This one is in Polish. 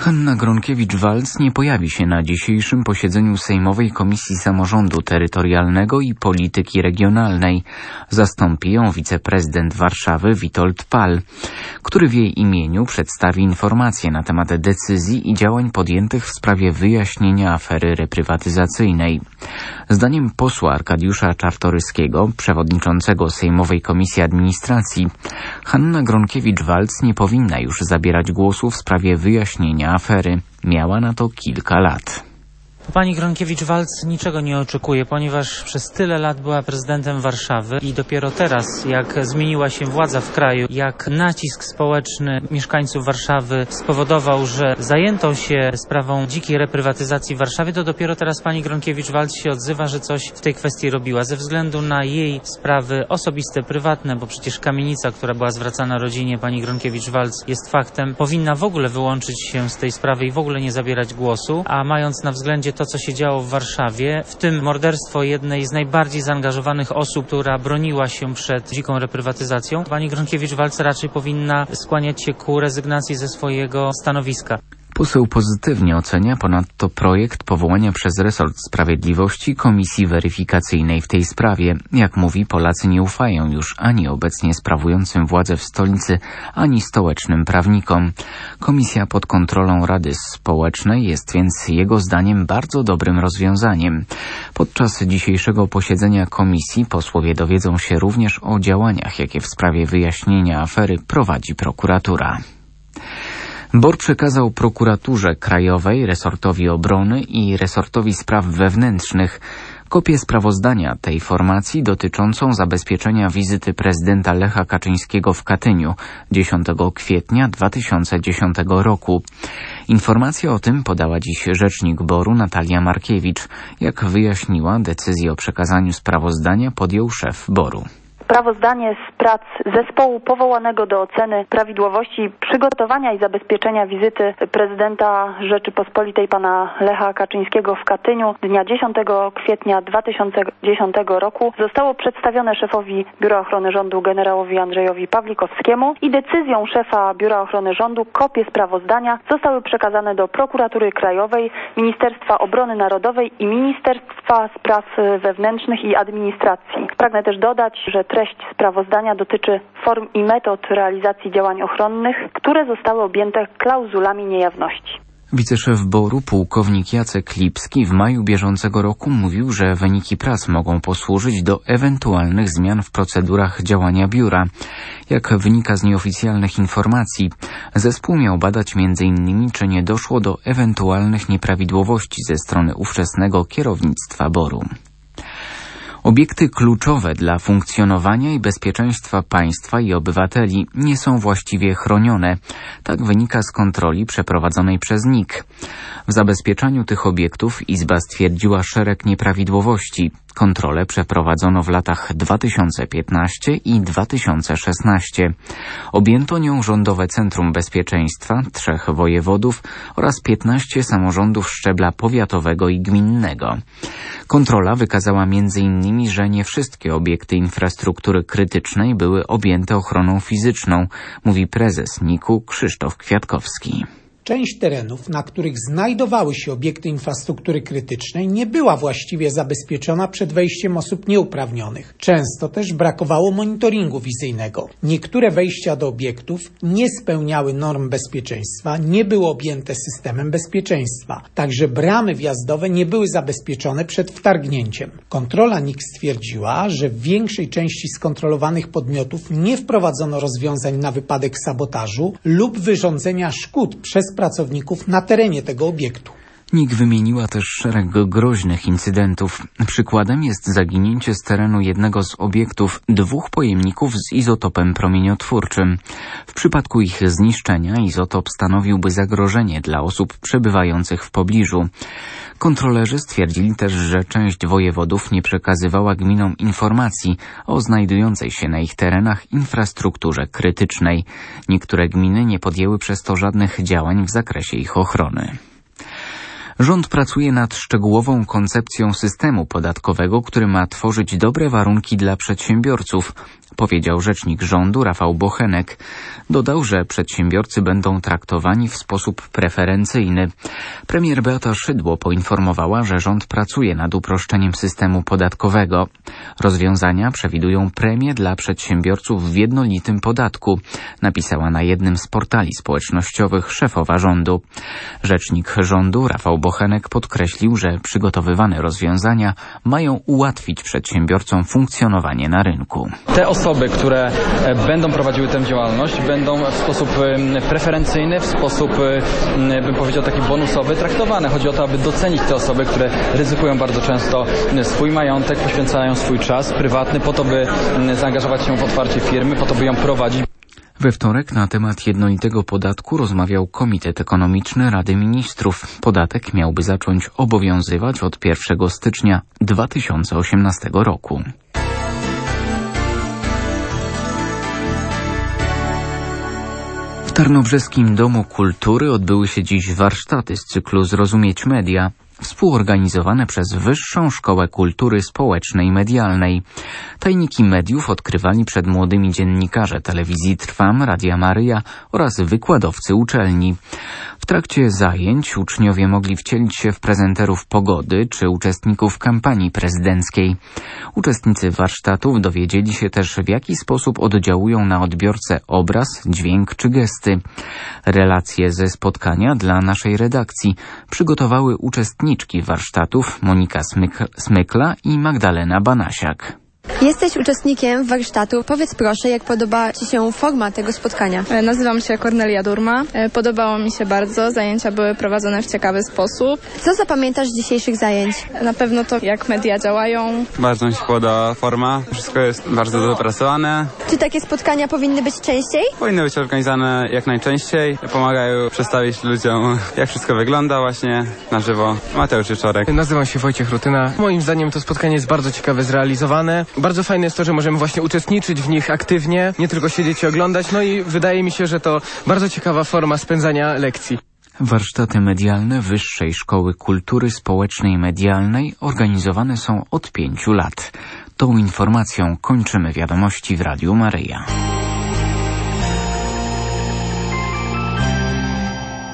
Hanna Gronkiewicz-Waltz nie pojawi się na dzisiejszym posiedzeniu Sejmowej Komisji Samorządu Terytorialnego i Polityki Regionalnej. Zastąpi ją wiceprezydent Warszawy Witold Pal, który w jej imieniu przedstawi informacje na temat decyzji i działań podjętych w sprawie wyjaśnienia afery reprywatyzacyjnej. Zdaniem posła Arkadiusza Czartoryskiego, przewodniczącego Sejmowej Komisji Administracji, Hanna Gronkiewicz-Waltz nie powinna już zabierać głosu w sprawie wyjaśnienia afery. Miała na to kilka lat. Pani Gronkiewicz-Waltz niczego nie oczekuje, ponieważ przez tyle lat była prezydentem Warszawy i dopiero teraz, jak zmieniła się władza w kraju, jak nacisk społeczny mieszkańców Warszawy spowodował, że zajęto się sprawą dzikiej reprywatyzacji w Warszawie, to dopiero teraz pani Gronkiewicz-Waltz się odzywa, że coś w tej kwestii robiła. Ze względu na jej sprawy osobiste, prywatne, bo przecież kamienica, która była zwracana rodzinie pani Gronkiewicz-Waltz jest faktem, powinna w ogóle wyłączyć się z tej sprawy i w ogóle nie zabierać głosu, a mając na względzie to, co się działo w Warszawie, w tym morderstwo jednej z najbardziej zaangażowanych osób, która broniła się przed dziką reprywatyzacją, pani Gronkiewicz-Waltz raczej powinna skłaniać się ku rezygnacji ze swojego stanowiska. Poseł pozytywnie ocenia ponadto projekt powołania przez resort sprawiedliwości komisji weryfikacyjnej w tej sprawie. Jak mówi, Polacy nie ufają już ani obecnie sprawującym władzę w stolicy, ani stołecznym prawnikom. Komisja pod kontrolą Rady Społecznej jest więc jego zdaniem bardzo dobrym rozwiązaniem. Podczas dzisiejszego posiedzenia komisji posłowie dowiedzą się również o działaniach, jakie w sprawie wyjaśnienia afery prowadzi prokuratura. BOR przekazał prokuraturze krajowej, resortowi obrony i resortowi spraw wewnętrznych kopię sprawozdania tej formacji dotyczącą zabezpieczenia wizyty prezydenta Lecha Kaczyńskiego w Katyniu 10 kwietnia 2010 roku. Informację o tym podała dziś rzecznik BOR-u Natalia Markiewicz. Jak wyjaśniła, decyzję o przekazaniu sprawozdania podjął szef BOR-u. Sprawozdanie z prac zespołu powołanego do oceny prawidłowości przygotowania i zabezpieczenia wizyty prezydenta Rzeczypospolitej pana Lecha Kaczyńskiego w Katyniu dnia 10 kwietnia 2010 roku zostało przedstawione szefowi Biura Ochrony Rządu generałowi Andrzejowi Pawlikowskiemu i decyzją szefa Biura Ochrony Rządu kopie sprawozdania zostały przekazane do Prokuratury Krajowej, Ministerstwa Obrony Narodowej i Ministerstwa Spraw Wewnętrznych i Administracji. Pragnę też dodać, że treść sprawozdania dotyczy form i metod realizacji działań ochronnych, które zostały objęte klauzulami niejawności. Wiceszef BOR-u pułkownik Jacek Lipski w maju bieżącego roku mówił, że wyniki prac mogą posłużyć do ewentualnych zmian w procedurach działania biura. Jak wynika z nieoficjalnych informacji, zespół miał badać m.in. czy nie doszło do ewentualnych nieprawidłowości ze strony ówczesnego kierownictwa BOR-u. Obiekty kluczowe dla funkcjonowania i bezpieczeństwa państwa i obywateli nie są właściwie chronione. Tak wynika z kontroli przeprowadzonej przez NIK. W zabezpieczaniu tych obiektów Izba stwierdziła szereg nieprawidłowości. Kontrolę przeprowadzono w latach 2015 i 2016. Objęto nią Rządowe Centrum Bezpieczeństwa, 3 wojewodów oraz 15 samorządów szczebla powiatowego i gminnego. Kontrola wykazała m.in., że nie wszystkie obiekty infrastruktury krytycznej były objęte ochroną fizyczną, mówi prezes NIK-u Krzysztof Kwiatkowski. Część terenów, na których znajdowały się obiekty infrastruktury krytycznej, nie była właściwie zabezpieczona przed wejściem osób nieuprawnionych. Często też brakowało monitoringu wizyjnego. Niektóre wejścia do obiektów nie spełniały norm bezpieczeństwa, nie były objęte systemem bezpieczeństwa. Także bramy wjazdowe nie były zabezpieczone przed wtargnięciem. Kontrola NIK stwierdziła, że w większej części skontrolowanych podmiotów nie wprowadzono rozwiązań na wypadek sabotażu lub wyrządzenia szkód przez pracowników na terenie tego obiektu. NIK wymieniła też szereg groźnych incydentów. Przykładem jest zaginięcie z terenu jednego z obiektów 2 pojemników z izotopem promieniotwórczym. W przypadku ich zniszczenia izotop stanowiłby zagrożenie dla osób przebywających w pobliżu. Kontrolerzy stwierdzili też, że część wojewodów nie przekazywała gminom informacji o znajdującej się na ich terenach infrastrukturze krytycznej. Niektóre gminy nie podjęły przez to żadnych działań w zakresie ich ochrony. Rząd pracuje nad szczegółową koncepcją systemu podatkowego, który ma tworzyć dobre warunki dla przedsiębiorców, powiedział rzecznik rządu Rafał Bochenek. Dodał, że przedsiębiorcy będą traktowani w sposób preferencyjny. Premier Beata Szydło poinformowała, że rząd pracuje nad uproszczeniem systemu podatkowego. Rozwiązania przewidują premię dla przedsiębiorców w jednolitym podatku, napisała na jednym z portali społecznościowych szefowa rządu. Rzecznik rządu Rafał Bochenek podkreślił, że przygotowywane rozwiązania mają ułatwić przedsiębiorcom funkcjonowanie na rynku. Te osoby, które będą prowadziły tę działalność, będą w sposób preferencyjny, w sposób, bym powiedział, taki bonusowy traktowane. Chodzi o to, aby docenić te osoby, które ryzykują bardzo często swój majątek, poświęcają swój czas prywatny po to, by zaangażować się w otwarcie firmy, po to, by ją prowadzić. We wtorek na temat jednolitego podatku rozmawiał Komitet Ekonomiczny Rady Ministrów. Podatek miałby zacząć obowiązywać od 1 stycznia 2018 roku. W Tarnobrzeskim Domu Kultury odbyły się dziś warsztaty z cyklu Zrozumieć Media, współorganizowane przez Wyższą Szkołę Kultury Społecznej i Medialnej. Tajniki mediów odkrywali przed młodymi dziennikarze telewizji Trwam, Radia Maryja oraz wykładowcy uczelni. W trakcie zajęć uczniowie mogli wcielić się w prezenterów pogody czy uczestników kampanii prezydenckiej. Uczestnicy warsztatów dowiedzieli się też, w jaki sposób oddziałują na odbiorcę obraz, dźwięk czy gesty. Relacje ze spotkania dla naszej redakcji przygotowały uczestniczki warsztatów Monika Smykla i Magdalena Banasiak. Jesteś uczestnikiem warsztatu. Powiedz proszę, jak podoba Ci się forma tego spotkania? Nazywam się Kornelia Durma. Podobało mi się bardzo. Zajęcia były prowadzone w ciekawy sposób. Co zapamiętasz z dzisiejszych zajęć? Na pewno to, jak media działają. Bardzo mi się podoba forma. Wszystko jest bardzo dopracowane. Czy takie spotkania powinny być częściej? Powinny być organizowane jak najczęściej. Pomagają przedstawić ludziom, jak wszystko wygląda właśnie na żywo. Mateusz Wieczorek. Nazywam się Wojciech Rutyna. Moim zdaniem to spotkanie jest bardzo ciekawe zrealizowane. Bardzo fajne jest to, że możemy właśnie uczestniczyć w nich aktywnie, nie tylko siedzieć i oglądać, no i wydaje mi się, że to bardzo ciekawa forma spędzania lekcji. Warsztaty medialne Wyższej Szkoły Kultury Społecznej i Medialnej organizowane są od 5 lat. Tą informacją kończymy wiadomości w Radiu Maryja.